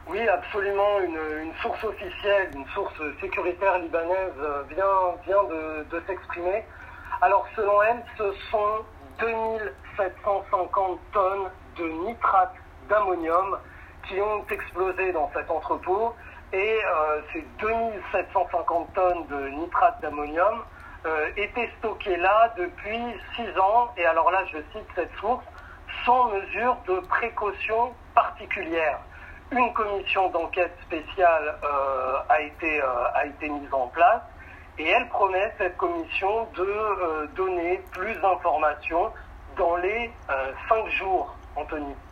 Oui, absolument. Une source officielle, une source sécuritaire libanaise vient de s'exprimer. Alors, selon elle, ce sont 2750 tonnes de nitrate d'ammonium qui ont explosé dans cet entrepôt. Et ces 2750 tonnes de nitrate d'ammonium étaient stockées là depuis 6 ans. Et alors là, je cite cette source, sans mesure de précaution particulière. Une commission d'enquête spéciale a été mise en place et elle promet, cette commission, de donner plus d'informations dans les 5 jours, Anthony.